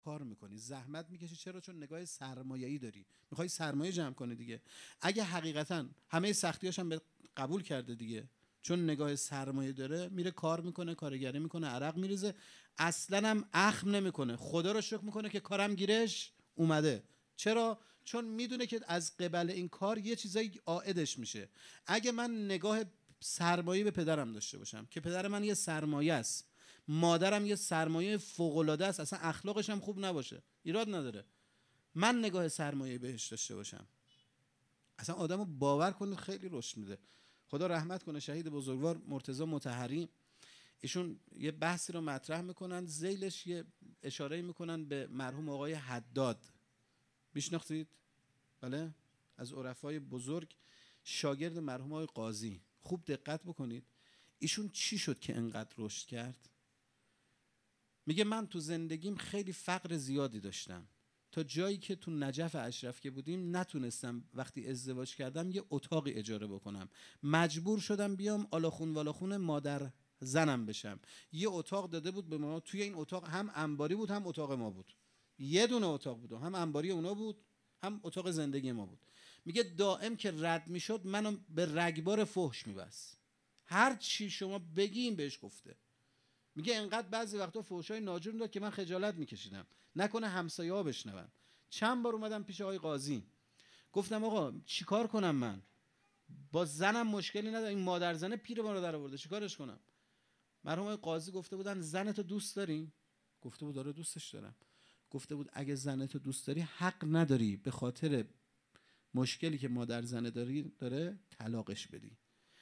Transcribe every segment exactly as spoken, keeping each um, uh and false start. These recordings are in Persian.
کار میکنی، زحمت میکشی. چرا؟ چون نگاه سرمایه‌ای داری، میخوای سرمایه جمع کنی دیگه. اگه حقیقتا همه سختیاش هم به قبول کرده دیگه، چون نگاه سرمایه داره، میره کار میکنه، کارگری میکنه، عرق میریزه، اصلا هم اخم نمیکنه، خدا رو شکر میکنه که کارم گیرش اومده. چرا؟ چون میدونه که از قبل این کار یه چیزایی عائدش میشه. اگه من نگاه سرمایه به پدرم داشته باشم که پدر من یه سرمایه است، مادرم یه سرمایه فوق‌العاده است، اصلا اخلاقش هم خوب نباشه، ایراد نداره، من نگاه سرمایه بهش داشته باشم، اصلا آدمو باور کنید خیلی رشد میده. خدا رحمت کنه شهید بزرگوار مرتضی مطهری، ایشون یه بحثی رو مطرح میکنن، ذیلش یه اشاره میکنن به مرحوم آقای حداد. میشناختید؟ بله، از عرفای بزرگ، شاگرد مرحوم آقای قاضی. خوب دقت بکنید ایشون چی شد که انقدر رشد کرد. میگه من تو زندگیم خیلی فقر زیادی داشتم، تا جایی که تو نجف اشرف که بودیم نتونستم وقتی ازدواج کردم یه اتاقی اجاره بکنم، مجبور شدم بیام آلاخون والاخون مادر زنم بشم. یه اتاق داده بود به ما، توی این اتاق هم انباری بود هم اتاق ما بود، یه دونه اتاق بود، هم انباری اونا بود هم اتاق زندگی ما بود. میگه دائم که رد میشد منو به رگبار فحش میبست، هر چی شما بگین بهش گفته. میگه انقدر بعضی وقتا فحشای ناجور میداد که من خجالت میکشیدم، نکنه همسایه‌ها بشنون. چند بار اومدم پیش آقای قاضی، گفتم آقا چیکار کنم، من با زنم مشکلی ندارم، این مادر زنه پیر ما رو در آورده، چیکارش کنم؟ مرحوم آقای قاضی گفته بودن زنتو دوست داری؟ گفته بود داره، دوستش دارم. گفته بود اگه زنتو دوست داری حق نداری به خاطر مشکلی که مادر زنه داری داره طلاقش بدی.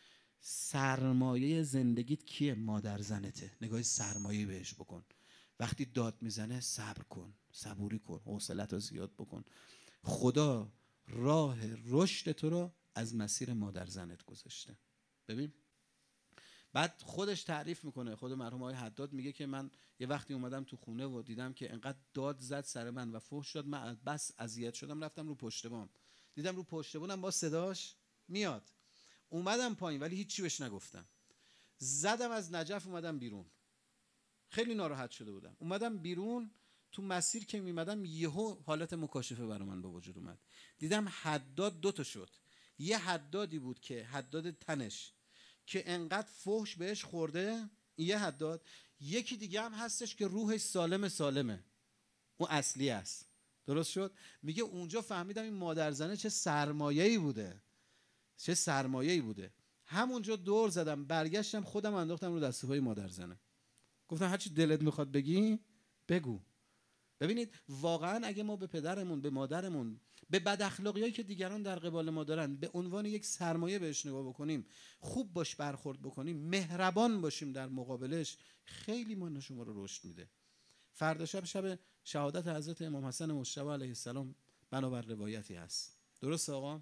سرمایه زندگیت کیه؟ مادر زنته. نگاه سرمایه بهش بکن. وقتی داد میزنه صبر کن، صبوری کن، حوصلت رو زیاد بکن. خدا راه رشد تو رو از مسیر مادر زنت گذاشته. ببین بعد خودش تعریف میکنه، خود مرحوم آقای حداد میگه که من یه وقتی اومدم تو خونه و دیدم که انقدر داد زد سر من و فحش داد، من بس اذیت شدم رفتم رو پشت بام، دیدم رو پشت بامم با صداش میاد، اومدم پایین ولی هیچی بهش نگفتم، زدم از نجف اومدم بیرون، خیلی ناراحت شده بودم. اومدم بیرون، تو مسیر که میمدم یهو حالت مکاشفه برای من به وجود اومد، دیدم حداد دو تا شد. یه حدادی بود که حداد تنش که انقدر فحش بهش خورده، یه حداد. یکی دیگه هم هستش که روحش سالم سالمه، اون اصلی است. درست شد؟ میگه اونجا فهمیدم این مادر زنه چه سرمایه‌ای بوده، چه سرمایه‌ای بوده. همونجا دور زدم، برگشتم خودم انداختم رو دست پای مادر زنه، گفتم هر چی دلت میخواد بگی بگو. ببینید واقعا اگه ما به پدرمون، به مادرمون، به بد اخلاقیایی که دیگران در قبال ما دارن به عنوان یک سرمایه بهش نگاه بکنیم، خوب باش برخورد بکنیم، مهربان باشیم در مقابلش، خیلی ما شما رو رشد میده. فردا شب شب شهادت حضرت امام حسن مجتبی علیه السلام بنابر روایتی هست. درست آقا؟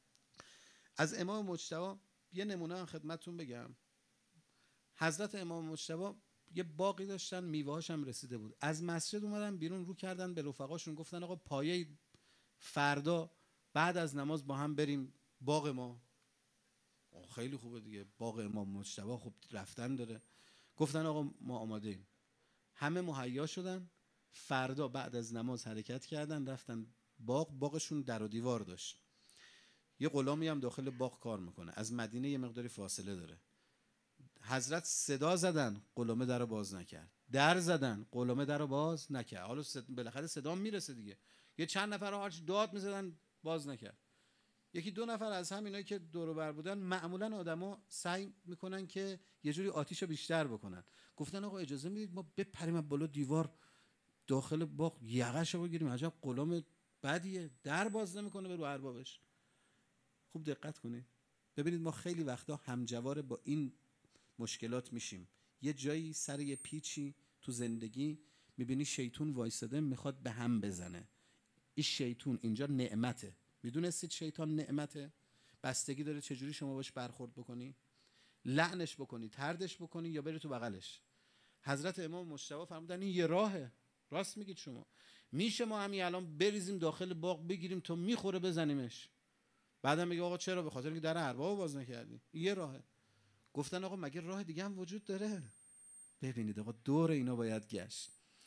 از امام مجتبی یه نمونه خدمتتون بگم. حضرت امام مجتبی یه باقی داشتن، میوه‌هاش هم رسیده بود. از مسجد اومدن بیرون، رو کردن به رفقاشون، گفتن آقا پایه فردا بعد از نماز با هم بریم باغ ما. خیلی خوبه دیگه، باغ امام مجتبی خب رفتن داره. گفتن آقا ما آماده ایم. همه مهیا شدن، فردا بعد از نماز حرکت کردن رفتن باغ. باغشون در و دیوار داشت، یه غلامی هم داخل باغ کار میکنه، از مدینه یه مقداری فاصله داره. حضرت صدا زدن، غلامه درو باز نکرد، در زدن، غلامه درو باز نکرد. حالا صد... بالاخره صدا میرسه دیگه. یه چند نفر هرچ داد میزدن باز نکرد. یکی دو نفر از همینایی که دور و بر بودن، معمولا آدما سعی میکنن که یه جوری آتیشو بیشتر بکنن، گفتن آقا اجازه میدید ما بپریم بالا دیوار داخل باغ یقهشو بگیریم، عجب غلام بدیه، در باز نمیکنه به رو اربابش. خوب دقت کنید ببینید ما خیلی وقتا همجوار با این مشکلات میشیم. یه جایی سر یه پیچی تو زندگی میبینی شیطون وایساده میخواد به هم بزنه. این شیطون اینجا نعمته. میدونستید شیطان نعمته؟ بستگی داره چجوری شما باش برخورد بکنی، لعنش بکنی، طردش بکنی یا بری تو بغلش. حضرت امام مجتبی فرمودن این یه راهه. راست میگید شما. میشه ما همین الان بریزیم داخل باغ بگیریم تا میخوره بزنیمش، بعدم میگه آقا چرا؟ به خاطر اینکه در ارباب باز نکردی. یه راهه. گفتن آقا مگه راه دیگه هم وجود داره؟ ببینید آقا دور اینا باید گشت.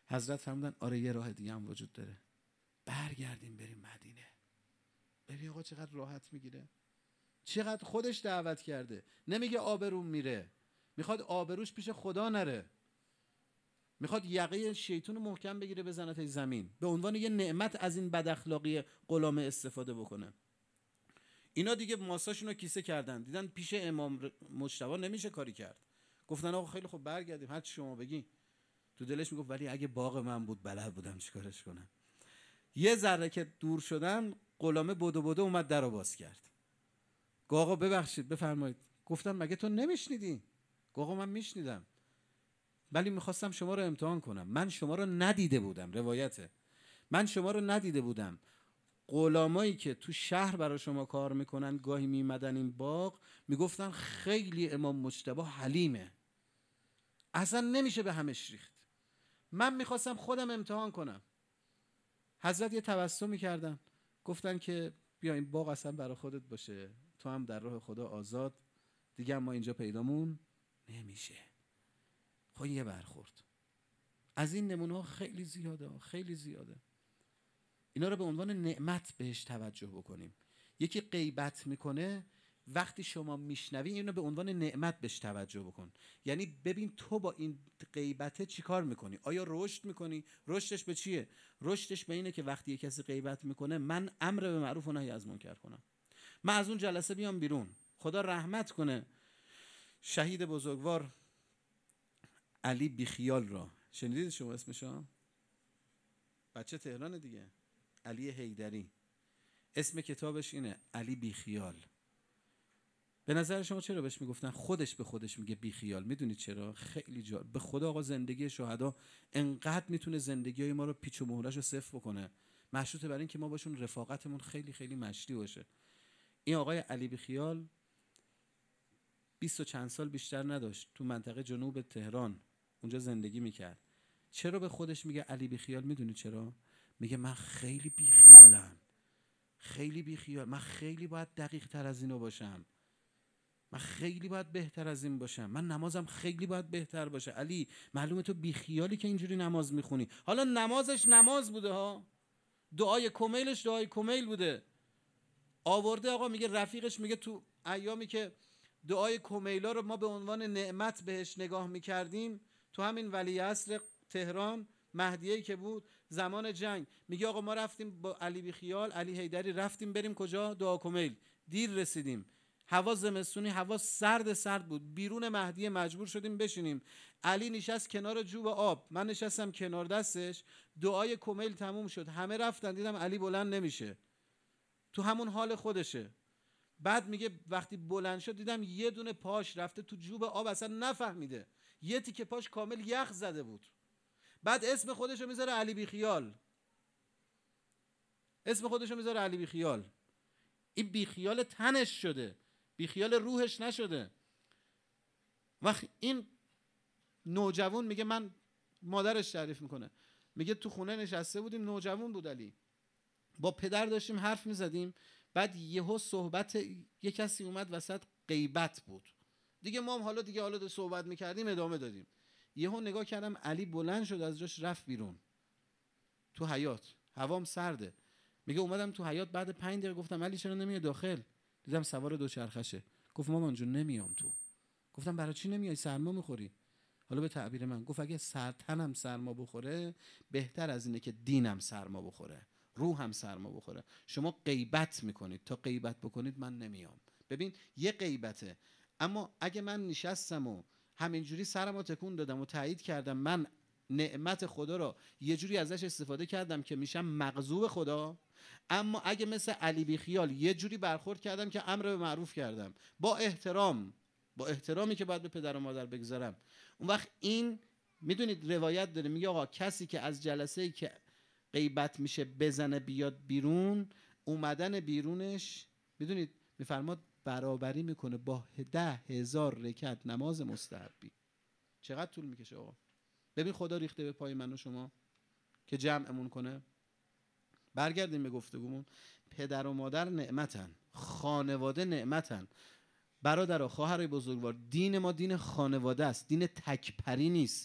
حضرت فرمودن آره یه راه دیگه هم وجود داره، برگردیم بریم مدینه. ببین آقا چقدر راحت میگیره، چقدر خودش دعوت کرده، نمیگه آبروم میره، میخواد آبروش پیش خدا نره، میخواد یقه شیطون رو محکم بگیره بزنه تا زمین، به عنوان یه نعمت از این بد اخلاقی غلامه استفاده بکنه. اینا دیگه ماساشون رو کیسه کردن، دیدن پیش امام مجتبی نمیشه کاری کرد، گفتن آقا خیلی خوب برگردیم هر چی شما بگی. تو دلش میگفت ولی اگه باغ من بود بلد بودم چیکارش کنم. یه ذره که دور شدن غلامه بدو بدو اومد درو باز کرد. گفت آقا ببخشید بفرمایید. گفتن مگه تو نمیشنیدی؟ گفت آقا من میشنیدم ولی میخواستم شما رو امتحان کنم، من شما رو ندیده بودم، روایته، من شما رو ندیده بودم. غلامایی که تو شهر برای شما کار میکنن گاهی میمدن این باغ میگفتن خیلی امام مجتبی حلیمه، اصلا نمیشه به همش ریخت، من میخواستم خودم امتحان کنم. حضرت یه تبسمی کردن، گفتن که بیا این باغ اصلا برای خودت باشه، تو هم در راه خدا آزاد، دیگه ما اینجا پیدامون نمیشه. خب یه برخورد از این نمونه ها خیلی زیاده، خیلی زیاده. اینا رو به عنوان نعمت بهش توجه بکنیم. یکی غیبت میکنه، وقتی شما میشنوی اینو به عنوان نعمت بهش توجه بکن، یعنی ببین تو با این غیبته چی کار میکنی، آیا رشد میکنی؟ رشدش به چیه؟ رشدش به اینه که وقتی یک کسی غیبت میکنه من امر به معروف و نهی از منکر کنم، من از اون جلسه بیام بیرون. خدا رحمت کنه شهید بزرگوار علی بیخیال را، شنیدید شما اسمشو؟ بچه تهران دیگه، علی حیدری، اسم کتابش اینه علی بیخیال. به نظر شما چرا بهش میگفتن؟ خودش به خودش میگه بیخیال. میدونید چرا؟ خیلی جا به خدا آقا زندگی شهدا انقدر میتونه زندگی های ما رو پیچ و مهرش رو صفر بکنه، مشروطه بر این که ما باشون رفاقتمون خیلی خیلی مشتی باشه. این آقای علی بیخیال بیست و چند سال بیشتر نداشت، تو منطقه جنوب تهران اونجا زندگی میکرد. چرا به خودش میگه علی بیخیال؟ میدونید چرا؟ میگه من خیلی بیخیالم، خیلی بیخیال، من خیلی باید دقیق تر از اینو باشم، من خیلی باید بهتر از این باشم، من نمازم خیلی باید بهتر باشه. علی معلومه تو بیخیالی که اینجوری نماز میخونی. حالا نمازش نماز بوده ها، دعای کمیلش دعای کمیل بوده، آورده آقا میگه رفیقش میگه تو ایامی که دعای کمیلا رو ما به عنوان نعمت بهش نگاه میکردیم، تو همین ولیعصر تهران مهدیه‌ای که بود زمان جنگ، میگه آقا ما رفتیم با علی بیخیال علی حیدری رفتیم بریم کجا؟ دعا کمیل. دیر رسیدیم، هوا زمستونی، هوا سرد سرد بود، بیرون مهدیه مجبور شدیم بشینیم. علی نشست کنار جوب آب، من نشستم کنار دستش، دعای کمیل تموم شد، همه رفتن، دیدم علی بلند نمیشه، تو همون حال خودشه. بعد میگه وقتی بلند شد دیدم یه دونه پاش رفته تو جوب آب، اصلا نفهمیده، یه تیکه پاش کامل یخ زده بود. بعد اسم خودشو میذاره علی بیخیال، اسم خودشو میذاره علی بیخیال. این بیخیال تنش شده، بیخیال روحش نشده. وقت این نوجوان میگه، من مادرش تعریف میکنه، میگه تو خونه نشسته بودیم، نوجوان بود علی، با پدر داشتیم حرف میزدیم، بعد یهو صحبت یه کسی اومد وسط، غیبت بود دیگه، ما هم حالا دیگه حالا صحبت میکردیم ادامه دادیم. یهو نگاه کردم علی بلند شد از جاش رفت بیرون تو حیاط، هوام سرده. میگه اومدم تو حیاط بعد پنج دقیقه گفتم علی چرا نمیای داخل؟ دیدم سوار دوچرخشه. گفت مامان جون نمیام تو. گفتم برای چی نمیای؟ سرما میخوری. حالا به تعبیر من گفت اگه سرتنم سرما بخوره بهتر از اینه که دینم سرما بخوره، روحم سرما بخوره. شما غیبت میکنید، تا غیبت بکنید من نمیام. ببین یه غیبته، اما اگه من نشستم و همینجوری سرمو تکون دادم و تایید کردم من نعمت خدا رو یه جوری ازش استفاده کردم که میشم مغضوب خدا، اما اگه مثل علی بیخیال یه جوری برخورد کردم که امر به معروف کردم با احترام، با احترامی که باید به پدر و مادر بگذارم، اون وقت این میدونید روایت داره میگه آقا کسی که از جلسه‌ای که غیبت میشه بزنه بیاد بیرون، اومدن بیرونش میدونید میفرماد برابری میکنه با ده هزار رکعت نماز مستحبی. چقدر طول میکشه آقا؟ ببین خدا ریخته به پای من و شما که جمعمون کنه. برگردیم به گفتگومون. پدر و مادر نعمتن، خانواده نعمتن. برادر و خواهر بزرگوار، دین ما دین خانواده است، دین تکپری نیست.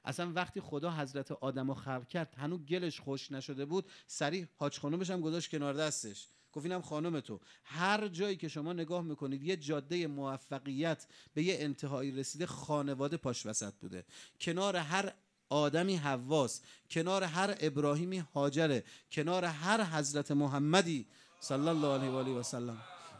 اصلا وقتی خدا حضرت آدمو خلق کرد هنوز گلش خوش نشده بود، سریع حاج خانومش هم گذاشت کنار دستش، گفت اینم خانم تو. هر جایی که شما نگاه میکنید یه جاده موفقیت به یه انتهایی رسیده، خانواده پاش وسط بوده. کنار هر آدمی حواس، کنار هر ابراهیمی هاجره، کنار هر حضرت محمدی صلی الله علیه و آله و سلم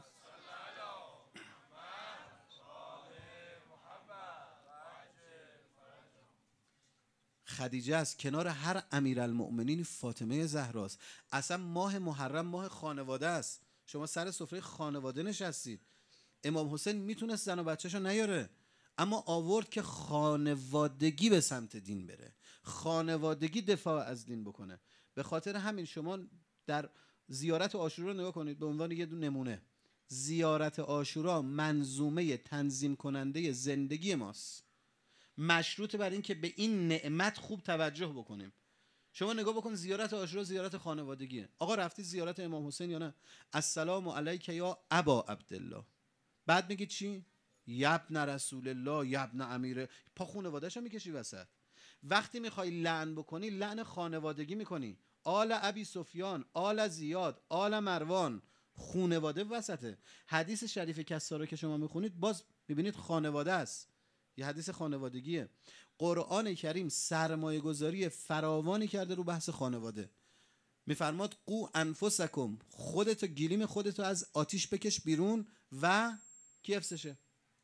خدیجه است، کنار هر امیرالمؤمنین فاطمه زهراست. اصلا ماه محرم ماه خانواده است. شما سر سفره خانواده نشستید. امام حسین میتونست زن و بچه‌شو نیاره، اما آورد که خانوادگی به سمت دین بره، خانوادگی دفاع از دین بکنه. به خاطر همین شما در زیارت عاشورا نگاه کنید به عنوان یه دو نمونه. زیارت عاشورا منظومه تنظیم کننده زندگی ماست، مشروط بر این که به این نعمت خوب توجه بکنیم. شما نگاه بکن، زیارت عاشورا زیارت خانوادگیه. آقا رفتی زیارت امام حسین یا نه؟ السلام علیک یا ابا عبدالله. بعد میگی چی؟ یبن رسول الله، یبن امیر. پا خانواده‌شو میکشی وسط. وقتی میخوای لعن بکنی، لعن خانوادگی میکنی. آل ابی سفیان، آل زیاد، آل مروان، خانواده وسطه. حدیث شریف کسا که شما میخونید باز میبینید خانواده است، یه حدیث خانوادگیه. قرآن کریم سرمایه گذاری فراوانی کرده رو بحث خانواده. میفرماد قو انفسکم، خودتو گلیم خودتو از آتیش بکش بیرون و کی حفظشه؟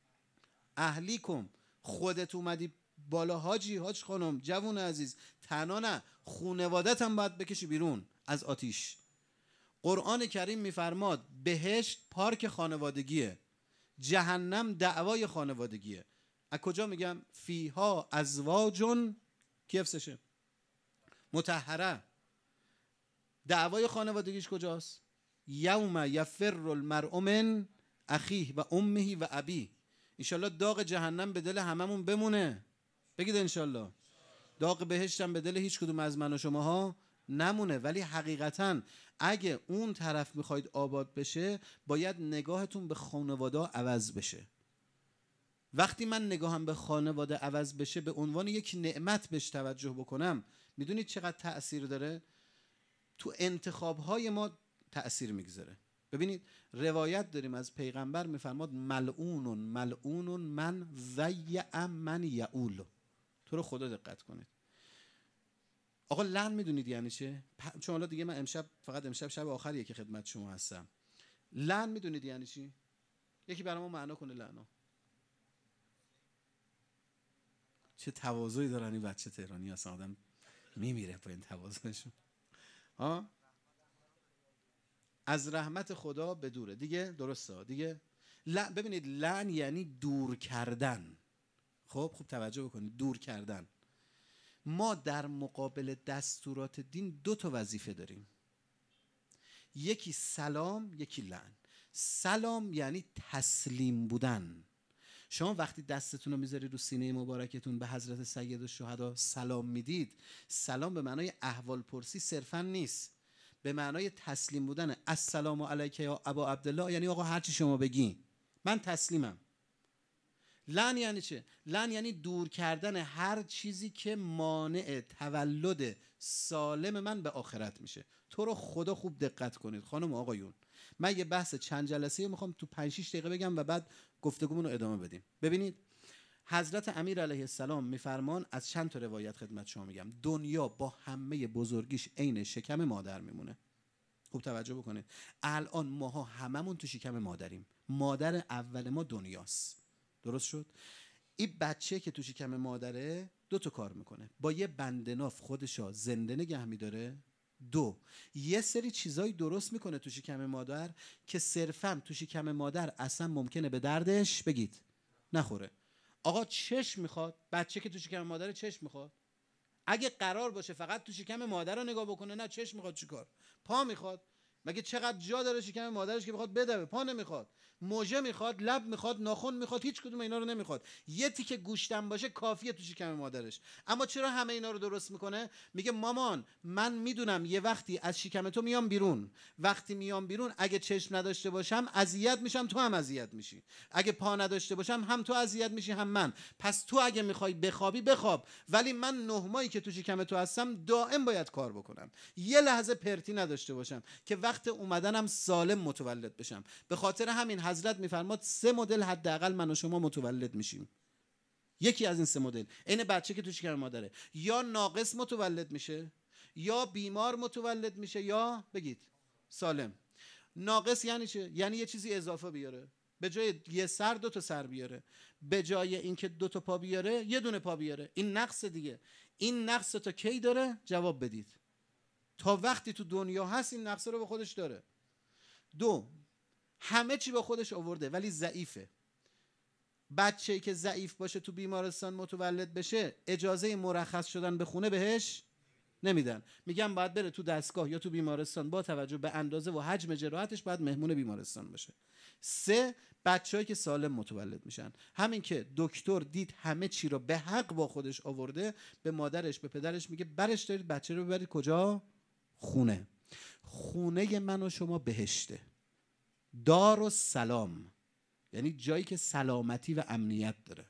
اهلیکم، خودت اومدی بالا حاجی، حاج خانم، جوون عزیز، تنها نه خونوادت هم باید بکشی بیرون از آتیش. قرآن کریم میفرماد بهشت پارک خانوادگیه، جهنم دعوای خانوادگیه. از کجا میگم؟ فیها ازواجون کی حفظشه؟ مطهره. دعوای خانوادگیش کجاست؟ یوم یفر المرء من اخیه و امه و ابیه. انشالله داغ جهنم به دل هممون بمونه. بگید انشالله. داغ بهشت هم به دل هیچ کدوم از من و شماها نمونه. ولی حقیقتا اگه اون طرف میخواید آباد بشه، باید نگاهتون به خانواده عوض بشه. وقتی من نگاهم به خانواده عوض بشه، به عنوان یک نعمت بهش توجه بکنم، میدونید چقدر تأثیر داره؟ تو انتخابهای ما تأثیر میگذاره. ببینید روایت داریم از پیغمبر میفرماد ملعون ملعون من ضیع من یعول. تو رو خدا دقت کنید. آقا لعن میدونید یعنی چه؟ چون حالا دیگه من امشب فقط امشب شب آخریه که خدمت شما هستم. لعن میدونید یعنی چی؟ یکی برای ما معنا کنه لعنو. چه تواضعی دارن این بچه تهرانی، اصلا آدم میمیره با این تواضعشون. ها؟ از رحمت خدا به دوره دیگه. درسته دیگه. لعن، ببینید لعن یعنی دور کردن. خب خوب توجه بکنید، دور کردن. ما در مقابل دستورات دین دو تا وظیفه داریم، یکی سلام، یکی لعن. سلام یعنی تسلیم بودن. شما وقتی دستتون رو میذاری رو سینه مبارکتون به حضرت سید الشهدا سلام میدید، سلام به معنای احوال پرسی صرفا نیست، به معنای تسلیم بودن. السلام علیک یا ابا عبدالله، یعنی آقا هر چی شما بگی من تسلیمم. لعن یعنی چه؟ لعن یعنی دور کردن هر چیزی که مانع تولد سالم من به آخرت میشه. تو رو خدا خوب دقت کنید خانم آقایون، من یه بحث چند جلسه میخوام تو پنج شش دقیقه بگم و بعد گفتگومون رو ادامه بدیم. ببینید حضرت امیر علیه السلام میفرمان، از چند تا روایت خدمت شما میگم، دنیا با همه بزرگیش عین شکم مادر میمونه. خوب توجه بکنید. الان ماها هممون تو شکم مادریم. مادر اول ما دنیاست. درست شد؟ این بچه که تو شکم مادره دو تا کار میکنه. با یه بندناف خودشو زنده نگه میداره. دو، یه سری چیزایی درست میکنه تو شکم مادر که صرفاً تو شکم مادر اصلا ممکنه به دردش بگید نخوره. آقا چشم میخواد، بچه که تو شکم مادر چشم میخواد. اگه قرار باشه فقط تو شکم مادر رو نگاه بکنه، نه چشم میخواد چیکار؟ پا میخواد. مگه چقدر جا داره شکم مادرش که بخواد بدوه؟ پا نمیخواد، موژه میخواد، لب میخواد، ناخن میخواد، هیچ کدوم اینا رو نمیخواد. یه تیکه گوشتم باشه کافیه تو شکم مادرش. اما چرا همه اینا رو درست میکنه؟ میگه مامان من میدونم یه وقتی از شکم تو میام بیرون، وقتی میام بیرون اگه چشم نداشته باشم اذیت میشم، تو هم اذیت میشی. اگه پا نداشته باشم هم تو اذیت میشی هم من. پس تو اگه میخوای بخوابی بخواب، ولی من نه ماهی که تو شکم تو هستم دائم باید کار بکنم، یه لحظه پرتی نداشته باشم که وقت اومدنم سالم متولد بشم. به خاطر همین حضرت میفرماد سه مدل حداقل من و شما متولد میشیم. یکی از این سه مدل این بچه که تو شکم مادره یا ناقص متولد میشه، یا بیمار متولد میشه، یا بگید سالم. ناقص یعنی چه؟ یعنی یه چیزی اضافه بیاره، به جای یه سر دو تا سر بیاره، به جای اینکه دو تا پا بیاره یه دونه پا بیاره. این نقص دیگه. این نقص تا کی داره؟ جواب بدید. تا وقتی تو دنیا هست این نقص رو به خودش داره. دو، همه چی به خودش آورده ولی ضعیفه. بچه‌ای که ضعیف باشه تو بیمارستان متولد بشه اجازه مرخص شدن به خونه بهش نمیدن، میگن باید بره تو دستگاه یا تو بیمارستان، با توجه به اندازه و حجم جراحتش باید مهمون بیمارستان باشه. سه، بچه‌ای که سالم متولد میشن، همین که دکتر دید همه چی رو به حق با خودش آورده، به مادرش به پدرش میگه برش دارید بچه رو ببرید کجا؟ خونه. خونه من و شما بهشته، دار و سلام، یعنی جایی که سلامتی و امنیت داره.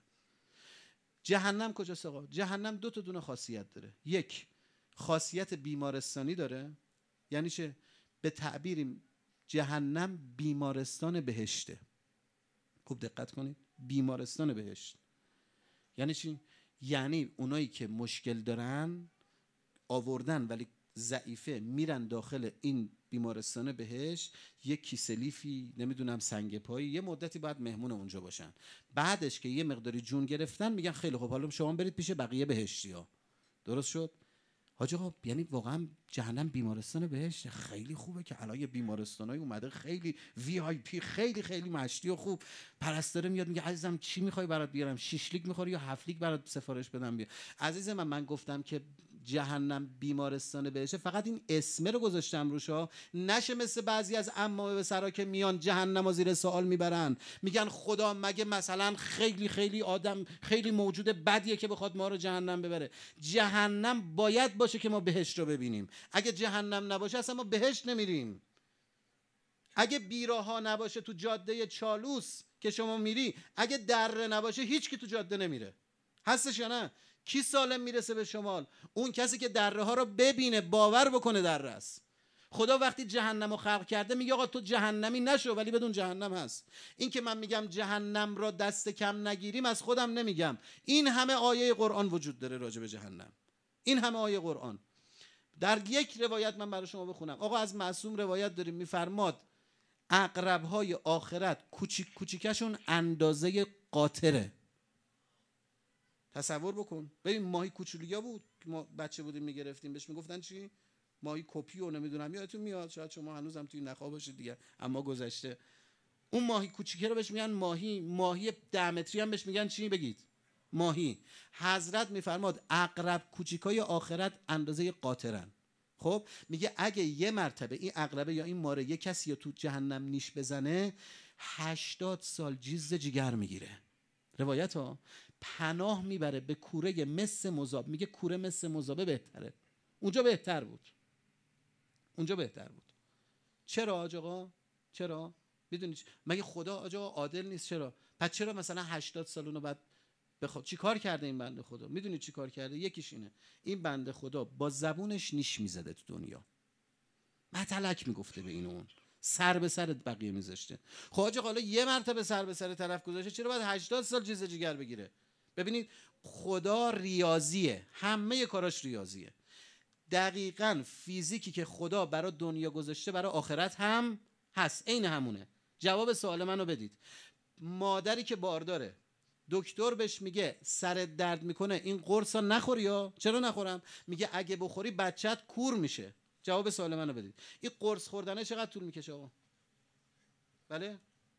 جهنم کجاست آقا؟ جهنم دو تا دونه خاصیت داره. یک، خاصیت بیمارستانی داره. یعنی چه؟ به تعبیریم جهنم بیمارستان بهشته. خوب دقت کنید، بیمارستان بهشت یعنی چی؟ یعنی اونایی که مشکل دارن آوردن ولی ضعیفه میرن داخل این بیمارستان بهشت، یک کیسه لیفی نمیدونم سنگ پایی، یه مدتی باید مهمون اونجا باشن. بعدش که یه مقداری جون گرفتن میگن خیلی خوب حالا شما برید پیش بقیه بهشتیا. درست شد؟ حاج آقا یعنی واقعا جهنم بیمارستان بهشت خیلی خوبه که الان یه بیمارستانای اومده خیلی وی آی پی، خیلی خیلی مشتی و خوب. پرستاره میاد میگه عزیزم چی میخوای برات بیارم؟ شش لیگ میخوری یا هفت لیگ برات سفارش بدم بیا؟ عزیز من من گفتم که جهنم بیمارستان بهشه، فقط این اسم رو گذاشتم روشا، نشه مثل بعضی از عمه به سرا که میان جهنم و زیر سوال میبرن، میگن خدا مگه مثلا خیلی خیلی آدم خیلی موجود بدیه که بخواد ما رو جهنم ببره؟ جهنم باید باشه که ما بهشت رو ببینیم. اگه جهنم نباشه اصلا ما بهشت نمیریم. اگه بیراها نباشه تو جاده چالوس که شما میری، اگه دره نباشه هیچ کی تو جاده نمیره. هستش یا نه؟ کی سالم میرسه به شمال؟ اون کسی که دره ها رو ببینه، باور بکنه دره است. خدا وقتی جهنم رو خلق کرده میگه آقا تو جهنمی نشو، ولی بدون جهنم هست. این که من میگم جهنم را دست کم نگیریم از خودم نمیگم، این همه آیه قرآن وجود داره راجع به جهنم. این همه آیه قرآن. در یک روایت من برای شما بخونم. آقا از معصوم روایت داریم میفرماد عقرب‌های آخرت کوچیک کوچیکشون اندازه قاطره. تصور بکن. ببین ماهی کوچولویا بود که ما بچه بودیم میگرفتیم، بهش میگفتن چی؟ ماهی کپی و نمیدونم، یادتون میاد؟ شاید شما هنوزم توی نخا باشید دیگه، اما گذشته. اون ماهی کوچیکه رو بهش میگن ماهی. ماهی ده متری هم بهش میگن چی؟ بگید ماهی. حضرت میفرماد عقرب کوچیکای آخرت اندازه قاطرن. خب میگه اگه یه مرتبه این عقربه یا این ماره یه کسی رو تو جهنم نیش بزنه هشتاد سال جیز جگر میگیره. روایت ها پناه میبره به کوره مس مذاب. میگه کوره مس مذابه بهتره، اونجا بهتر بود، اونجا بهتر بود. چرا آج آقا؟ چرا؟ میدونی مگه خدا آج آقا عادل نیست؟ چرا؟ پس چرا مثلا هشتاد سال اونو بعد بخواد چی کار کرده این بنده خدا؟ میدونی چی کار کرده؟ یکیش اینه، این بنده خدا با زبونش نیش میزده تو دنیا، متلک میگفته به این اون، سر به سر بقیه میذاشته. خب آج آقا حالا یه مرتبه سر به سر طرف گذاشته، چرا باید هشتاد سال جیز جگر بگیره؟ ببینید خدا ریاضیه، همه کاراش ریاضیه. دقیقاً فیزیکی که خدا برای دنیا گذاشته برای آخرت هم هست، عین همونه. جواب سوال منو بدید. مادری که بارداره، دکتر بهش میگه سرت درد میکنه این قرصا نخوری، یا چرا نخورم؟ میگه اگه بخوری بچت کور میشه. جواب سوال منو بدید. این قرص خوردنه چقدر طول میکشه آقا؟ بله؟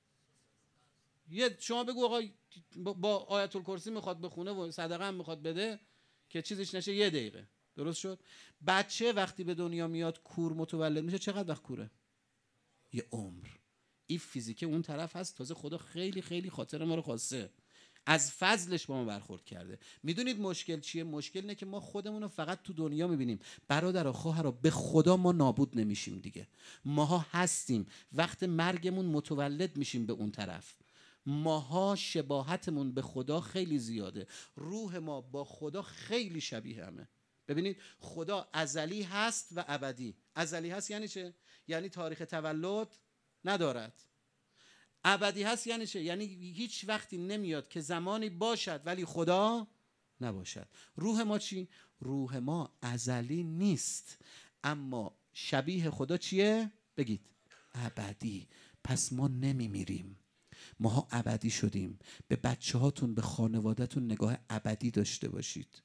یه شما بگو آقا با آیت الکرسی میخواد بخونه و صدقه هم میخواد بده که چیزش نشه، یه دقیقه. درست شد؟ بچه وقتی به دنیا میاد کور متولد میشه چقدر وقت کوره؟ یه عمر. این فیزیک اون طرف هست، تازه خدا خیلی خیلی خاطر ما رو خواسته، از فضلش با ما برخورد کرده. میدونید مشکل چیه؟ مشکل اینه که ما خودمون رو فقط تو دنیا میبینیم. برادر و خواهرا، به خدا ما نابود نمیشیم دیگه. ماها هستیم، وقت مرگمون متولد میشیم به اون طرف. ماها شباهتمون به خدا خیلی زیاده، روح ما با خدا خیلی شبیه همه. ببینید خدا ازلی هست و ابدی. ازلی هست یعنی چه؟ یعنی تاریخ تولد ندارد. ابدی هست یعنی چه؟ یعنی هیچ وقتی نمیاد که زمانی باشد ولی خدا نباشد. روح ما چی؟ روح ما ازلی نیست، اما شبیه خدا چیه؟ بگید ابدی. پس ما نمیمیریم، ماها ابدی شدیم. به بچه هاتون، به خانوادهتون نگاه ابدی داشته باشید.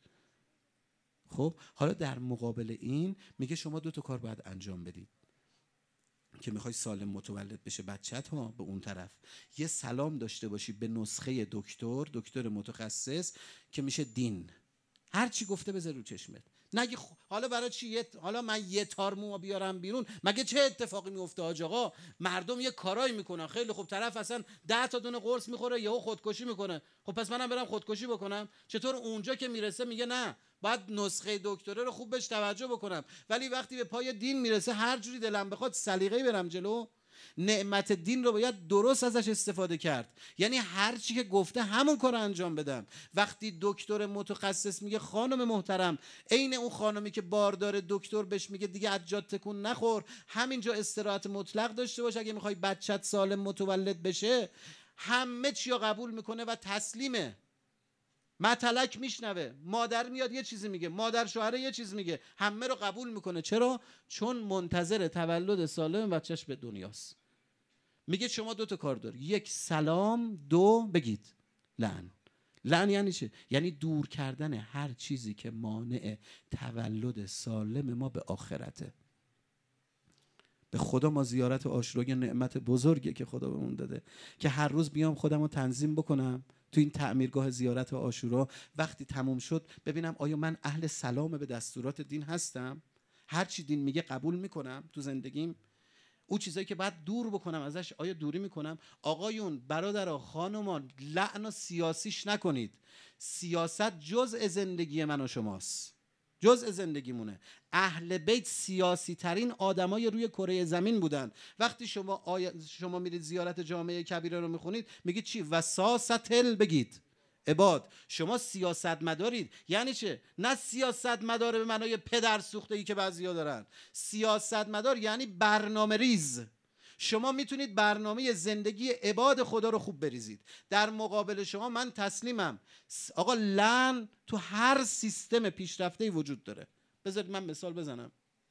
خب حالا در مقابل این میگه شما دو تا کار باید انجام بدید که میخوای سالم متولد بشه بچت ها. به اون طرف یه سلام داشته باشی به نسخه دکتر، دکتر متخصص که میشه دین. هر چی گفته بذار رو چشمت، نگی خ... حالا برای چی یه... حالا من یه تار مو بیارم بیرون، مگه چه اتفاقی میفته حاج آقا؟ مردم یه کارایی میکنن خیلی خوب، طرف اصلا ده تا دونه قرص میخوره یهو خودکشی میکنه. خب پس منم برم خودکشی بکنم؟ چطور اونجا که میرسه میگه نه باید نسخه دکتره رو خوب بهش توجه بکنم، ولی وقتی به پای دین میرسه هر جوری دلم بخواد سلیقه‌ای برم جلو؟ نعمت دین رو باید درست ازش استفاده کرد، یعنی هر چی که گفته همون کار رو انجام بدم. وقتی دکتر متخصص میگه خانم محترم، عین اون خانمی که باردار دکتر بهش میگه دیگه از جات تکون نخور، همینجا استراحت مطلق داشته باش اگه میخوای بچت سالم متولد بشه، همه چی رو قبول میکنه و تسلیمه. متلک میشنوه، مادر میاد یه چیزی میگه، مادر شوهره یه چیز میگه، همه رو قبول میکنه. چرا؟ چون منتظر تولد سالم بچهش به دنیاست. میگه شما دو تا کار داری، یک سلام، دو بگید لعن. لعن یعنی چه؟ یعنی دور کردن هر چیزی که مانع تولد سالم ما به آخرته. به خدا ما زیارت عاشورا یه نعمت بزرگه که خدا بهمون داده که هر روز بیام خودم رو تنظیم بکنم تو این تعمیرگاه زیارت عاشورا. وقتی تموم شد ببینم آیا من اهل سلام به دستورات دین هستم، هر چی دین میگه قبول میکنم تو زندگیم، اون چیزایی که باید دور بکنم ازش آیا دوری میکنم. آقایون، برادرها، خانومان، لعن و سیاسیش نکنید. سیاست جزء زندگی من و شماست، جزء زندگیمونه. اهل بیت سیاسی ترین آدمای روی کره زمین بودن. وقتی شما آیا شما میرید زیارت جامعه کبیره رو میخونید میگید چی؟ وساست ال بگید عباد. شما سیاست مدارید. یعنی چه؟ نه سیاست مدار به معنای پدر سوختگی که بعضیا دارن. سیاست مدار یعنی برنامه ریز. شما میتونید برنامه زندگی عباد خدا رو خوب بریزید. در مقابل شما من تسلیمم. آقا لعن تو هر سیستم پیشرفته‌ای وجود داره. بذارید من مثال بزنم.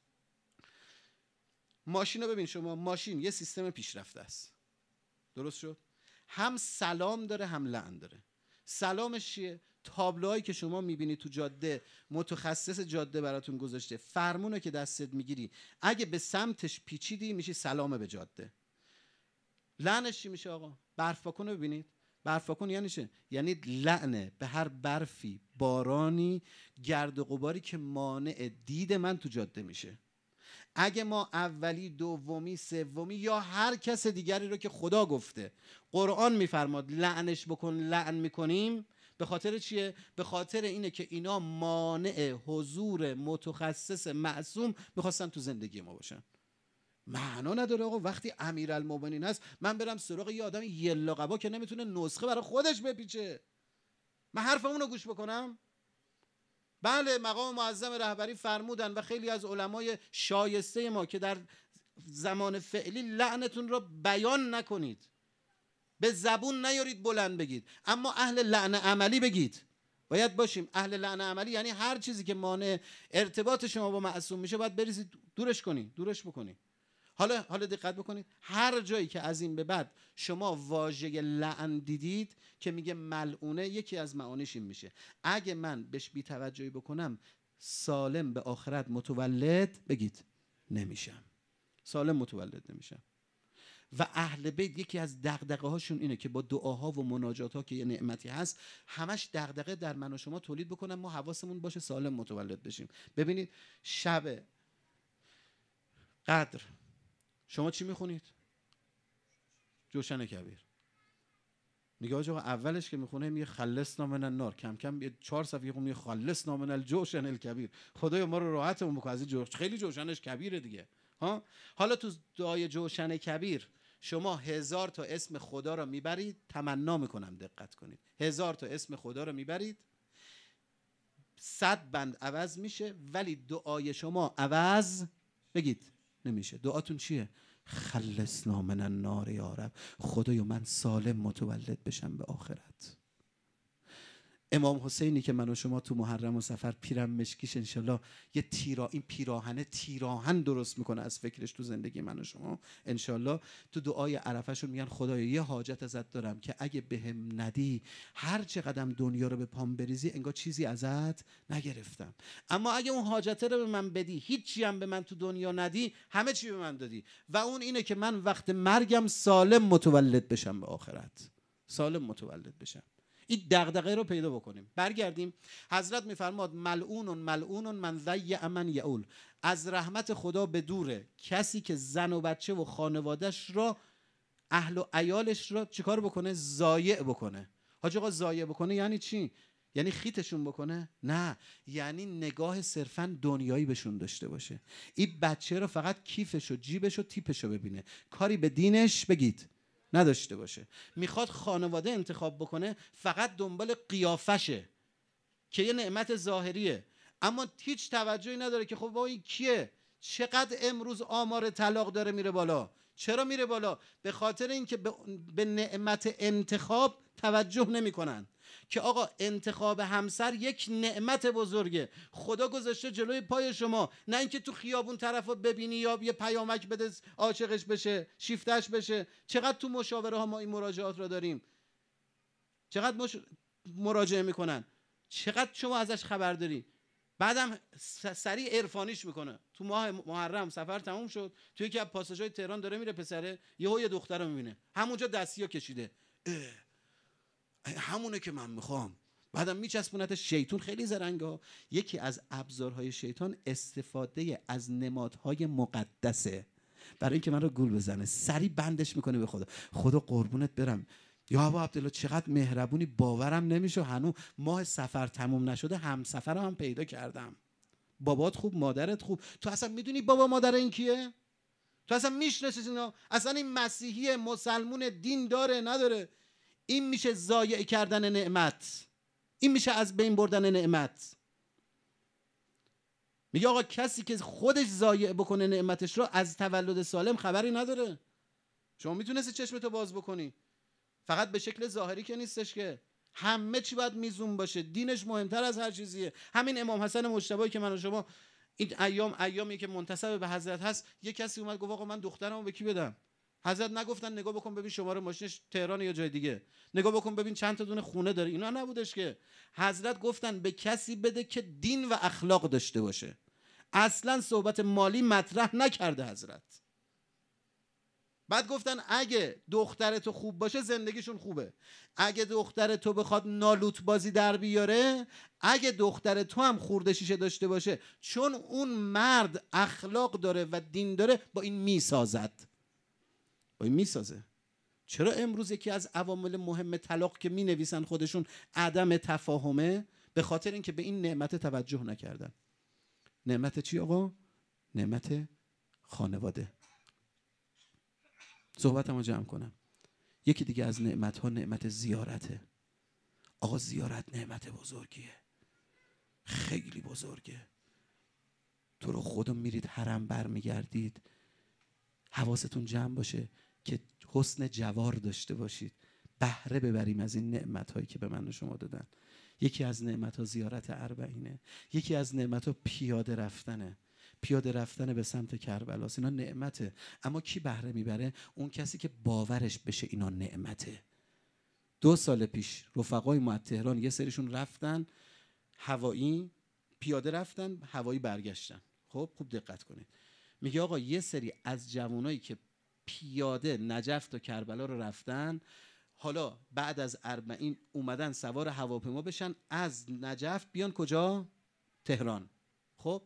ماشین رو ببین شما، ماشین یه سیستم پیشرفته است، درست شد؟ هم سلام داره هم لعن داره. سلامش چیه؟ تابلوهایی که شما میبینی تو جاده، متخصص جاده براتون گذاشته، فرمونه که دستت میگیری اگه به سمتش پیچیدی میشه سلام به جاده. لعنش چی میشه آقا؟ برفاکن رو ببینید. برفاکن یعنی چه؟ یعنی لعنه به هر برفی، بارانی، گرد و غباری که مانع دید من تو جاده میشه. اگه ما اولی، دومی، سومی یا هر کس دیگری رو که خدا گفته، قرآن میفرماد لعنش بکن، لعن میکنیم، به خاطر چیه؟ به خاطر اینه که اینا مانع حضور متخصص معصوم میخواستن تو زندگی ما باشن. معنا نداره آقا وقتی امیرالمومنین هست من برم سراغ یه آدم یلا قبا که نمیتونه نسخه برای خودش بپیچه، من حرفمون رو گوش بکنم؟ بله، مقام معظم رهبری فرمودن و خیلی از علمای شایسته ما که در زمان فعلی لعنتون را بیان نکنید، به زبون نیارید بلند بگید، اما اهل لعن عملی بگید. باید باشیم اهل لعن عملی، یعنی هر چیزی که مانع ارتباط شما با معصوم میشه باید بریزید دورش کنید، دورش بکنید. حالا حالا دقت بکنید، هر جایی که از این به بعد شما واژه لعن دیدید که میگه ملعونه، یکی از معانیش این میشه اگه من بهش بی‌توجهی بکنم سالم به آخرت متولد بگید نمیشم، سالم متولد نمیشم. و اهل بیت یکی از دغدغه هاشون اینه که با دعاها و مناجات ها که یه نعمتی هست همش دغدغه در من و شما تولید بکنن ما حواسمون باشه سالم متولد بشیم. ببینید شب قدر شما چی میخونید؟ جوشن کبیر. میگه آقا اولش که میخونه میگه خلصنا من النار، کم کم یه چهار صفحه میگه خلصنا من الجوشن الکبیر، خدایا ما رو راحتمون بکن از این جوش، خیلی جوشنش کبیره دیگه. ها حالا تو دعای جوشن کبیر شما هزار تا اسم خدا رو میبرید، تمنا میکنم دقت کنید، هزار تا اسم خدا رو میبرید، صد بند عوض میشه، ولی دعای شما عوض بگید نمیشه. دعاتون چیه؟ خلصنا من النار یا رب، خدایا من سالم متولد بشم به آخرت. امام حسینی که من و شما تو محرم و سفر پیرم مشکیش انشالله یه تیرا این پیراهنه تیراهن درست میکنه از فکرش تو زندگی من و شما انشالله، تو دعای عرفه‌شون میگن خدایا یه حاجت ازت دارم که اگه بهم ندی هر چه قدم دنیا رو به پام بریزی انگار چیزی ازت نگرفتم، اما اگه اون حاجت رو به من بدی، هیچی هم به من تو دنیا ندی، همه چی به من دادی، و اون اینه که من وقت مرگم سالم متولد بشم به آخرت، سالم متولد بشم. این دغدغه رو پیدا بکنیم. برگردیم. حضرت میفرماد ملعون ملعون من ضیع من یعول، از رحمت خدا به دوره کسی که زن و بچه و خانوادهش را، اهل و عیالش را چیکار بکنه؟ ضایع بکنه. حاج آقا ضایع بکنه یعنی چی؟ یعنی خیتشون بکنه؟ نه، یعنی نگاه صرفا دنیایی بهشون داشته باشه. این بچه رو فقط کیفش و جیبش و تیپش رو ببینه، کاری به دینش بگید نداشته باشه. میخواد خانواده انتخاب بکنه فقط دنبال قیافشه که یه نعمت ظاهریه، اما هیچ توجهی نداره که خب با این کیه، چقدر امروز آمار طلاق داره میره بالا. چرا میره بالا؟ به خاطر اینکه به نعمت انتخاب توجه نمیکنن که آقا انتخاب همسر یک نعمت بزرگه، خدا گذاشته جلوی پای شما، نه اینکه تو خیابون طرفو ببینی یا یه پیامک بده عاشقش بشه شیفتش بشه. چقدر تو مشاوره ها ما این مراجعات رو داریم، چقدر مش... مراجعه میکنن، چقدر شما ازش خبر داری، بعدم سریع عرفانیش میکنه. تو ماه محرم سفر تموم شد، تو یکی از پاساژهای تهران داره میره، پسره یهو یه دختر رو میبینه همونجا دستیو کشیده، همونه که من میخوام، بعدم میچسبونت. شیطان خیلی زرنگه، یکی از ابزارهای شیطان استفاده از نمادهای مقدسه برای اینکه من رو گول بزنه، سریع بندش میکنه به خدا. خدا قربونت برم یا ابا عبدالله چقدر مهربونی، باورم نمیشه هنوز ماه سفر تموم نشده همسفرم هم پیدا کردم. بابات خوب، مادرت خوب. تو اصلا میدونی بابا مادر این کیه؟ تو اصلا میشناسی اینا؟ اصلا این مسیحی مسلمون دین داره نداره؟ این میشه ضایع کردن نعمت، این میشه از بین بردن نعمت. میگه آقا کسی که خودش ضایع بکنه نعمتش رو از تولد سالم خبری نداره. شما میتونستی چشمتو باز بکنی، فقط به شکل ظاهری که نیستش که، همه چی باید میزون باشه، دینش مهمتر از هر چیزیه. همین امام حسن مجتبی که من و شما این ایام ایامی که منتسب به حضرت هست، یه کسی اومد گفت آقا من دخترمو به کی بدم؟ حضرت نگفتن نگاه بکن ببین شماره ماشینش تهران یا جای دیگه، نگاه بکن ببین چند تا دونه خونه داره، اینا نبودش که. حضرت گفتن به کسی بده که دین و اخلاق داشته باشه. اصلا صحبت مالی مطرح نکرده حضرت. بعد گفتن اگه دختر تو خوب باشه زندگیشون خوبه، اگه دختر تو بخواد نالوت بازی در بیاره، اگه دختر تو هم خورده شیشه داشته باشه، چون اون مرد اخلاق داره و دین داره، با این میسازد، با این میسازه. چرا امروز یکی از عوامل مهم طلاق که می نویسن خودشون عدم تفاهمه؟ به خاطر اینکه به این نعمت توجه نکردن. نعمت چی آقا؟ نعمت خانواده. صحبتمو جمع کنم. یکی دیگه از نعمت ها نعمت زیارته. آقا زیارت نعمت بزرگیه، خیلی بزرگه. تو رو خدا میرید حرم برمیگردید، حواستون جمع باشه که حسن جوار داشته باشید، بهره ببریم از این نعمت هایی که به من و شما دادن. یکی از نعمت ها زیارت اربعینه، یکی از نعمت ها پیاده رفتنه، پیاده رفتن به سمت کربلا. اینا نعمته، اما کی بهره میبره؟ اون کسی که باورش بشه اینا نعمته. دو سال پیش رفقای ما از تهران یه سریشون رفتن هوایی، پیاده رفتن هوایی برگشتن. خب خوب دقت کنید. میگه آقا یه سری از جوانایی که پیاده نجف تا کربلا رو رفتن، حالا بعد از اربعین اومدن سوار هواپیما بشن از نجف بیان کجا؟ تهران. خب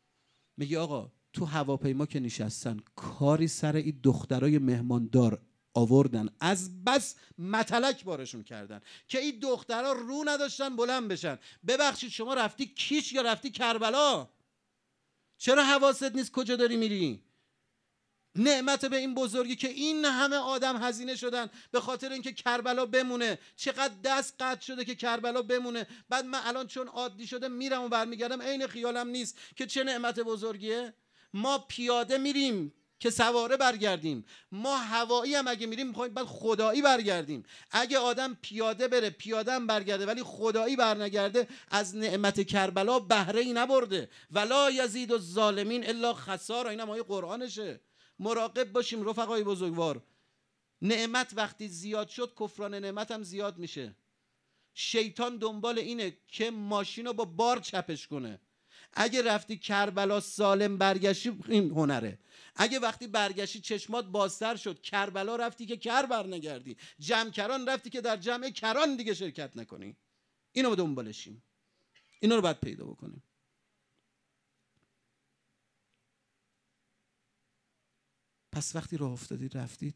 میگه آقا تو هواپیما که نشستن، کاری سر این دخترای مهماندار آوردن، از بس متلک بارشون کردن که این دخترها رو نداشتن بلند بشن. ببخشید شما رفتی کیش یا رفتی کربلا؟ چرا حواست نیست کجا داری میری؟ نعمت به این بزرگی که این همه آدم هزینه شدن به خاطر اینکه کربلا بمونه. چقدر دست قطع شده که کربلا بمونه. بعد من الان چون عادی شده میرم و برمیگردم، عین خیالم نیست که چه نعمت بزرگیه. ما پیاده میریم که سواره برگردیم، ما هوایی هم اگه میریم میخوایم بعد خدایی برگردیم. اگه آدم پیاده بره پیاده هم برگرده ولی خدایی برنگرده، از نعمت کربلا بهره ای نبرده. ولا یزید الظالمین الا خسارا. این هم آیه قرآنشه. مراقب باشیم رفقای بزرگوار. نعمت وقتی زیاد شد کفران نعمت هم زیاد میشه. شیطان دنبال اینه که ماشین رو با بار چپش کنه. اگه رفتی کربلا سالم برگشتی این هنره. اگه وقتی برگشتی چشمات بازتر شد، کربلا رفتی که کر برنگردی، جمع کران رفتی که در جمع کران دیگه شرکت نکنی. اینو دنبالشیم، اینو رو باید پیدا بکنیم. پس وقتی راه افتادید رفتید،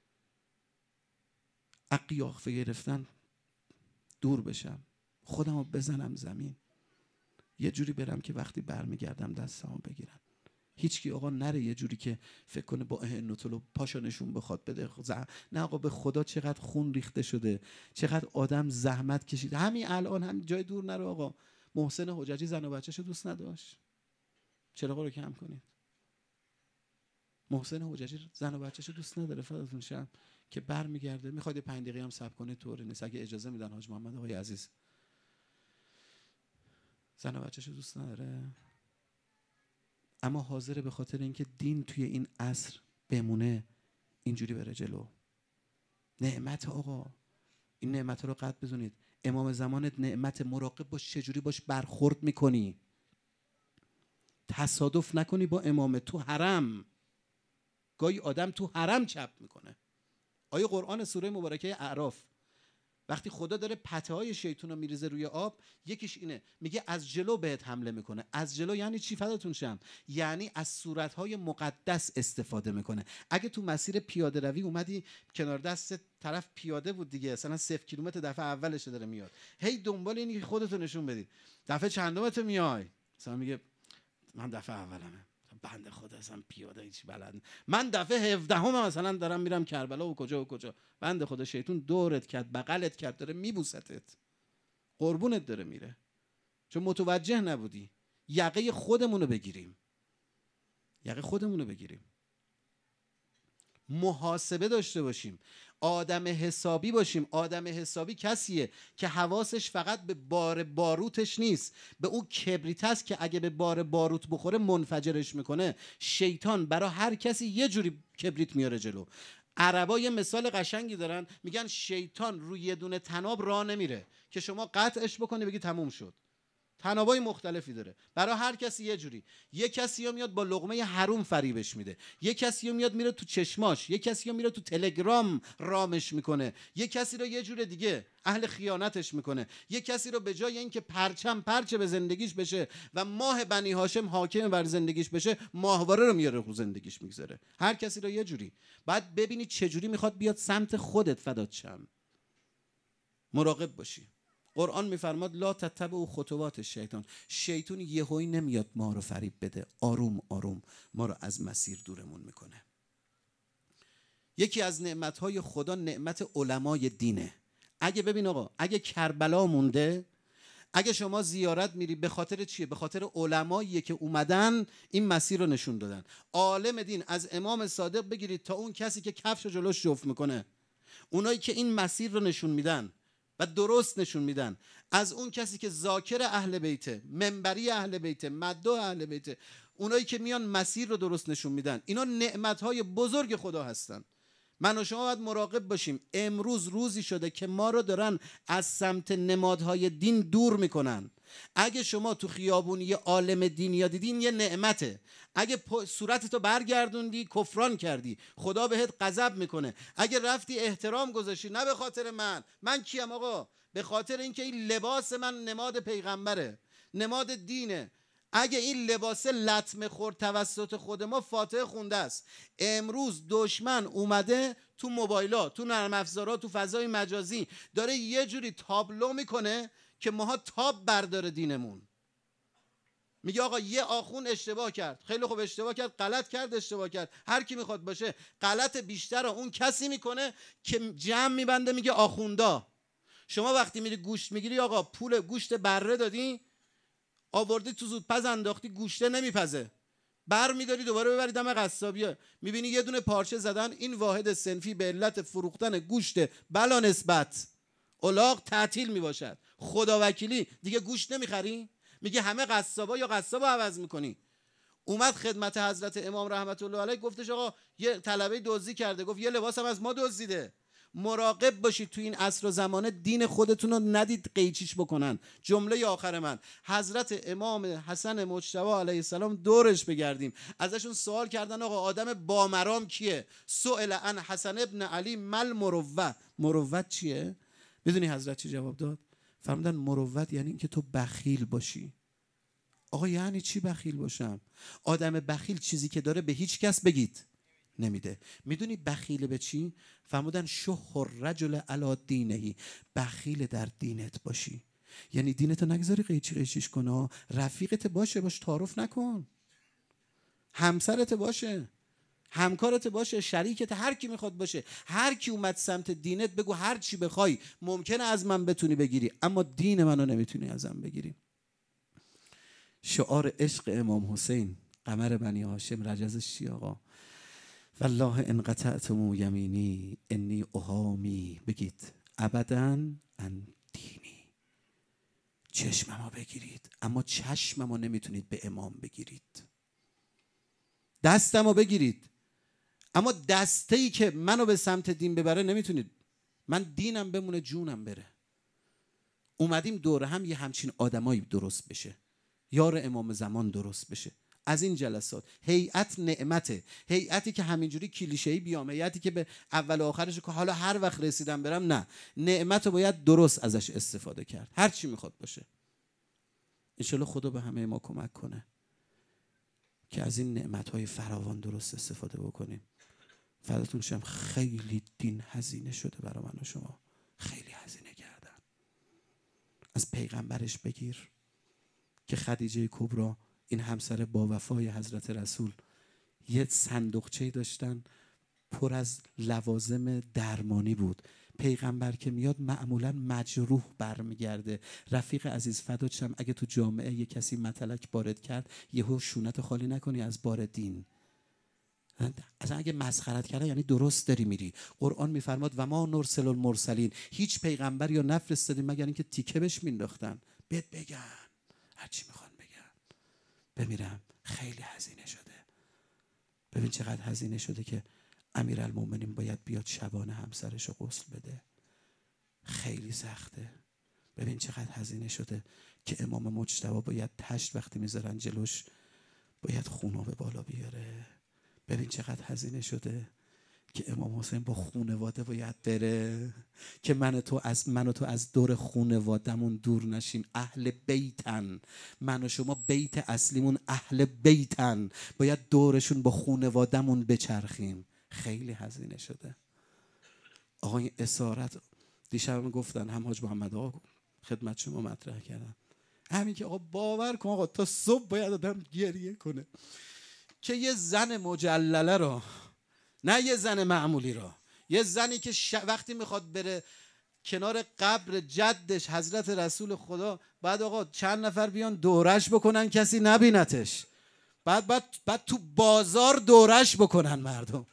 اقیاقفه گرفتن دور بشم، خودم رو بزنم زمین، یه جوری برم که وقتی برمیگردم دستمو بگیرن. هیچکی آقا نره یه جوری که فکر کنه با اهنوتلو پاشو نشون بخواد بده. نه آقا، به خدا چقدر خون ریخته شده، چقدر آدم زحمت کشید. همین الان هم جای دور نره آقا، محسن حججی زن و بچه‌شو دوست نداشت، چراغا رو کم کنید. محسن حججی زن و بچه‌شو دوست نداره، فداتون شم، که برمیگرده میخواد پنج دقیقه هم صبر کنه طوری نیست. اگه اجازه میدن حاج محمد آقای عزیز، زن و بچه‌شو دوست نداره اما حاضره به خاطر اینکه دین توی این عصر بمونه اینجوری بره جلو. نعمت آقا، این نعمت رو قدر بدونید. امام زمانت نعمت، مراقب باش چجوری باش برخورد میکنی. تصادف نکنی با امام تو حرم. گاهی آدم تو حرم چپ میکنه. آیه قرآن سوره مبارکه اعراف وقتی خدا داره پته های شیطون رو میریزه روی آب، یکیش اینه، میگه از جلو بهت حمله میکنه. از جلو یعنی چی فداتون شم؟ یعنی از صورتهای مقدس استفاده میکنه. اگه تو مسیر پیاده روی اومدی کنار دست طرف پیاده بود دیگه، مثلا صفر کیلومتر دفعه اولش داره میاد، هی دنبال اینی که خودتو نشون بدی. دفعه چندمت میای؟ مثلا میگه من دفعه اولمه، بنده خدا اصلا پیاده هیچ بلد، من دفعه هفدهم مثلا دارم میرم کربلا و کجا و کجا. بنده خدا شیطون دورت کرد، بغلت کرد، داره میبوستت، قربونت داره میره، چون متوجه نبودی. یقه خودمونو بگیریم، یقه خودمونو بگیریم، محاسبه داشته باشیم، آدم حسابی باشیم. آدم حسابی کسیه که حواسش فقط به بار باروتش نیست، به اون کبریت هست که اگه به بار باروت بخوره منفجرش میکنه. شیطان برای هر کسی یه جوری کبریت میاره جلو. عربا یه مثال قشنگی دارن، میگن شیطان روی یه دونه تناب راه نمیره که شما قطعش بکنی بگی تموم شد. تنابای مختلفی داره برای هر کسی یه جوری. یه کسی ها میاد با لقمه حروم فریبش میده، یه کسی ها میاد میره تو چشماش، یه کسی ها میره تو تلگرام رامش میکنه، یه کسی رو یه جور دیگه اهل خیانتش میکنه، یه کسی رو به جای اینکه پرچم پرچه به زندگیش بشه و ماه بنی هاشم حاکم بر زندگیش بشه، ماهواره رو میاره رو زندگیش میگذاره. هر کسی رو یه جوری. بعد ببینی چه جوری میخواد بیاد سمت خودت، فدات شم. مراقب باشی. قرآن میفرماد لا تتبعوا خطوات شیطان. شیطان یهویی نمیاد ما رو فریب بده، آروم آروم ما رو از مسیر دورمون میکنه. یکی از نعمتهای خدا نعمت علمای دینه. اگه ببین آقا، اگه کربلا مونده، اگه شما زیارت میری، به خاطر چیه؟ به خاطر علماییه که اومدن این مسیر رو نشون دادن. عالم دین از امام صادق بگیرید تا اون کسی که کفش جلوش جفت میکنه، اونایی که این مسیر رو نشون میدن و درست نشون میدن، از اون کسی که ذاکر اهل بیته، منبری اهل بیته، مدعو اهل بیته، اونایی که میان مسیر رو درست نشون میدن، اینا نعمتهای بزرگ خدا هستن. من و شما باید مراقب باشیم. امروز روزی شده که ما رو دارن از سمت نمادهای دین دور میکنن. اگه شما تو خیابون یه عالم دینی یا دیدین، یه نعمته. اگه صورتتو برگردوندی کفران کردی، خدا بهت غضب میکنه. اگه رفتی احترام گذاشتی، نه به خاطر من، من کیم آقا؟ به خاطر اینکه این لباس من نماد پیغمبره، نماد دینه. اگه این لباس لطمه خورد توسط خود ما، فاتحه خونده است. امروز دشمن اومده تو موبایلا، تو نرم افزارا، تو فضای مجازی داره یه جوری تابلو میکنه که ماها تاب برداره دینمون. میگه آقا یه آخون اشتباه کرد، خیلی خوب اشتباه کرد، غلط کرد، اشتباه کرد، هر کی میخواد باشه، غلط بیشتر رو اون کسی میکنه که جمع میبنده میگه آخوندا. شما وقتی میری گوشت میگیری، آقا پول گوشت بره دادی، آوردی تو زودپز انداختی، گوشته نمیپزه، بر میداری دوباره ببری دم قصابیه، میبینی یه دونه پارچه زدن، این واحد صنفی به علت فروختن گوشت بلا نسبت الاغ تعطیل میباشد. خدا وکیلی دیگه گوشت نمیخری؟ میگه همه قصابا یا قصابا عوض میکنی. اومد خدمت حضرت امام رحمت الله علیه، گفتش آقا یه طلبه دزدی کرده، گفت یه لباس هم از ما دزدیده. مراقب باشید تو این عصر و زمانه دین خودتون رو ندید قیچیش بکنن. جمله آخر من، حضرت امام حسن مجتبی علیه السلام دورش بگردیم، ازشون سوال کردن آقا آدم با مرام کیه؟ سئل عن حسن ابن علی مل مروه، مروت چیه؟ میدونی حضرت چی جواب داد؟ فرمودن مروت یعنی اینکه تو بخیل باشی. آقا یعنی چی بخیل باشم؟ آدم بخیل چیزی که داره به هیچ کس بگید نمیده. میدونی بخیل به چی؟ فرمودن شح الرجل علی دینه، بخیل در دینت باشی. یعنی دینتو نگذاری قیچی قیچیش کنه، رفیقت باشه، باش تعارف نکن، همسرت باشه، همکارت باشه، شریکت، هر کی میخواد باشه، هر کی اومد سمت دینت بگو هر چی بخوای ممکنه از من بتونی بگیری، اما دین منو نمیتونی ازم بگیری. شعار عشق امام حسین قمر بنی هاشم رجزش چی آقا؟ والله ان قطعتم یمینی انی احامی، بگید ابدا ان دینی. چشممو بگیرید، اما چشممو نمیتونید به امام بگیرید. دستمو بگیرید، اما دسته‌ای که منو به سمت دین ببره نمیتونید. من دینم بمونه جونم بره. اومدیم دوره هم یه همچین آدمایی درست بشه، یار امام زمان درست بشه. از این جلسات هیئت نعمته، هیئتی که همینجوری کلیشه‌ای بیام، هیئتی که به اول و آخرش که حالا هر وقت رسیدم برم، نه، نعمت رو باید درست ازش استفاده کرد، هر چی میخواد باشه. انشالله خدا به همه ما کمک کنه که از این نعمت‌های فراوان درست استفاده بکنیم. فداتون شم. خیلی دین هزینه شده برای من و شما، خیلی هزینه کردن. از پیغمبرش بگیر که خدیجه کبری، این همسر با وفای حضرت رسول، یه صندوقچه‌ای داشتن پر از لوازم درمانی بود. پیغمبر که میاد معمولا مجروح برمیگرده. رفیق عزیز فدات شم، اگه تو جامعه یه کسی متلک وارد کرد، یهو شونت خالی نکنی از بار دین. اصلا اگه مسخرت کرده یعنی درست داری میری. قرآن میفرماد و ما نرسل المرسلین، هیچ پیغمبر یا نفرستادیم مگر اینکه تیکه بهش مینداختن. بهت بگن هر چی میخوان بگن، بمیرم. خیلی هزینه شده. ببین چقدر هزینه شده که امیرالمومنین باید بیاد شبانه همسرشو غسل بده. خیلی سخته. ببین چقدر هزینه شده که امام مجتبی باید تشت وقتی میذارن جلوش باید خونو به بالا بیاره. ببین چقدر هزینه شده که امام حسین با خونواده باید بره، که من تو از من و تو از دور خونوادمون دور نشیم. اهل بیتن، من و شما بیت اصلیمون اهل بیتن، باید دورشون با خونوادمون بچرخیم. خیلی هزینه شده. آقا این اسارت دیشب هم گفتن، هم حاج محمد آقا خدمت شما مطرح کردن، همین که آقا باور کن آقا تا صبح باید آدم گریه کنه که یه زن مجلله را، نه یه زن معمولی را، یه زنی که ش... وقتی میخواد بره کنار قبر جدش حضرت رسول خدا، بعد آقا چند نفر بیان دورش بکنن کسی نبینتش، بعد بعد بعد تو بازار دورش بکنن مردم،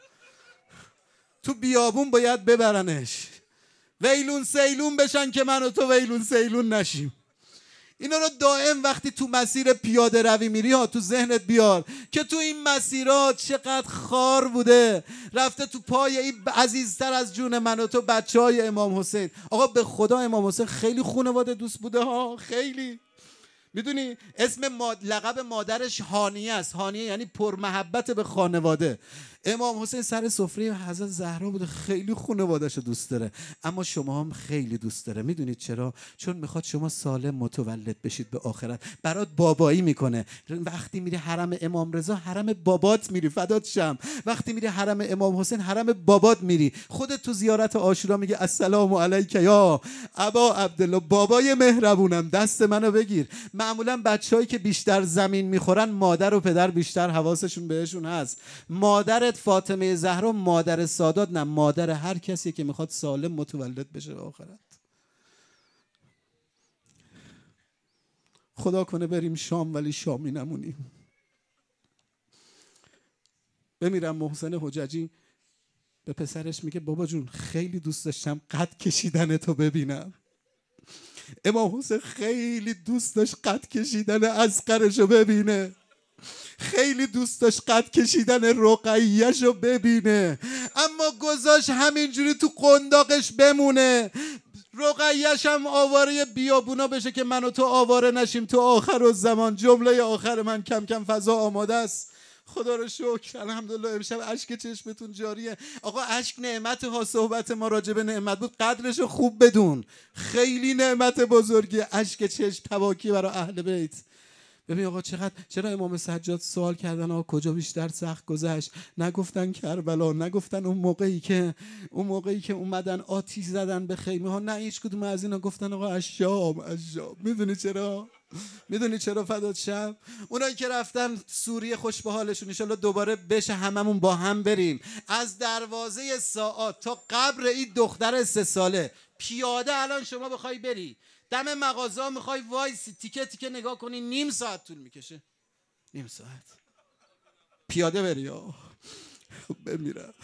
تو بیابون باید ببرنش، ویلون سیلون بشن که من و تو ویلون سیلون نشیم. اینا رو دائم وقتی تو مسیر پیاده روی میری ها تو ذهنت بیار که تو این مسیرات چقدر خار بوده رفته تو پای این عزیزتر از جون من و تو بچه های امام حسین. آقا به خدا امام حسین خیلی خانواده دوست بوده ها، خیلی. میدونی اسم ماد... لقب مادرش هانیه است. هانیه یعنی پرمحبت به خانواده. امام حسین سر سفره حضرت زهرا بوده، خیلی خانواده‌شو دوست داره، اما شما هم خیلی دوست داره. میدونید چرا؟ چون میخواد شما سالم متولد بشید به آخرت. برات بابایی میکنه. وقتی میری حرم امام رضا حرم بابات میری، فدات شم. وقتی میری حرم امام حسین حرم بابات میری. خودت تو زیارت عاشورا میگه السلام علیک یا ابا عبدالله، بابای مهربونم دست منو بگیر. معمولا بچه‌هایی که بیشتر زمین میخورن مادر و پدر بیشتر حواسشون بهشون هست. مادرت فاطمه زهرا مادر سادات نه، مادر هر کسی که میخواد سالم متولد بشه به آخرت. خدا کنه بریم شام ولی شامی نمونیم. بمیرم محسن حججی به پسرش میگه بابا جون خیلی دوست داشتم قد کشیدن تو ببینم. امام حسین خیلی دوست داشت قد کشیدن اصغرشو ببینه، خیلی دوست داشت قد کشیدن رقیه‌شو ببینه، اما گذاشت همینجوری تو قنداقش بمونه. رقیه‌ش هم آواره بیابونا بشه که من و تو آواره نشیم تو آخر الزمان. جمله آخر من کم کم فضا آماده است. خدا رو شکر الحمدلله امشب اشک چشمتون جاریه. آقا اشک نعمت ها، صحبت ما راجع به نعمت بود، قدرش رو خوب بدون، خیلی نعمت بزرگی. اشک چشم تواکی برای اهل بیت. ببین آقا چقدر، چرا امام سجاد سوال کردن آقا کجا بیشتر سخت گذشت؟ نگفتن کربلا، نگفتن اون موقعی که اون موقعی که اومدن آتیش زدن به خیمه ها، نه هیچ کدوم از اینا. گفتن آقا الشام الشام. میدونی چرا؟ میدونی چرا فدات شم؟ اونایی که رفتن سوریه خوش به حالشون، ان شاءالله دوباره بشه هممون با هم بریم. از دروازه ساعات تا قبر این دختر سه ساله پیاده الان شما بخوای بری دم مغازه میخوای وایسی تیکه تیکه نگاه کنی، نیم ساعت طول میکشه. نیم ساعت پیاده بری. آه بمیرم.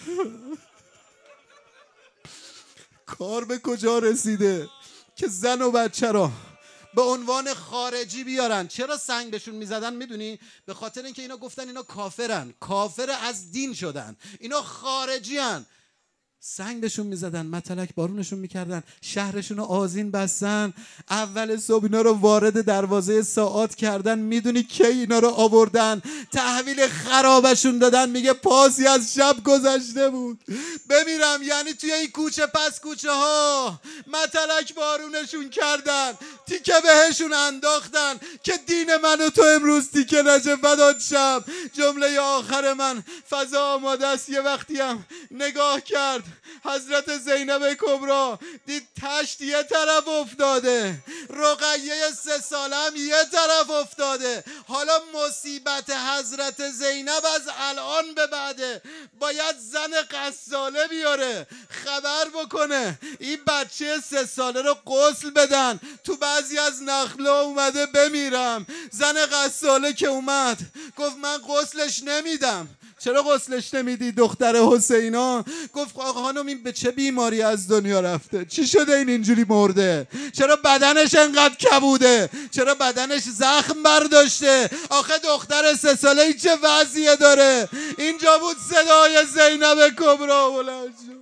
کار به کجا رسیده که زن و بچه را به عنوان خارجی بیارن؟ چرا سنگ بهشون میزدن؟ میدونی؟ به خاطر اینکه اینا گفتن اینا کافرن، کافر از دین شدن، اینا خارجی هن. سنگ بهشون میزدن، متلک بارونشون میکردن، شهرشون رو آذین بستن. اول صبح اینا رو وارد دروازه ساعات کردن. میدونی کی اینا رو آوردن؟ تحویل خرابشون دادن. میگه پاسی از شب گذشته بود. بمیرم، یعنی توی این کوچه پس کوچه ها متلک بارونشون کردن، تیکه بهشون انداختن که دین من و تو امروز تیکه نشه. فدات شم. جمله آخر من فضا آماده است. یه وقتی هم نگاه کرد حضرت زینب کبری، دید تشت یه طرف افتاده، رقیه سه ساله هم یه طرف افتاده. حالا مصیبت حضرت زینب از الان به بعده باید زن قصاله بیاره، خبر بکنه این بچه سه ساله رو غسل بدن. تو بعضی از نخلا اومده. بمیرم، زن قصاله که اومد گفت من غسلش نمیدم. چرا غسلش نمیدی دختر حسینا؟ گفت آقا خانم این به چه بیماری از دنیا رفته؟ چی شده این اینجوری مرده؟ چرا بدنش انقدر کبوده؟ چرا بدنش زخم برداشته؟ آخه دختر سه ساله چه وضعیه داره؟ اینجا بود صدای زینب کبری بلند شد.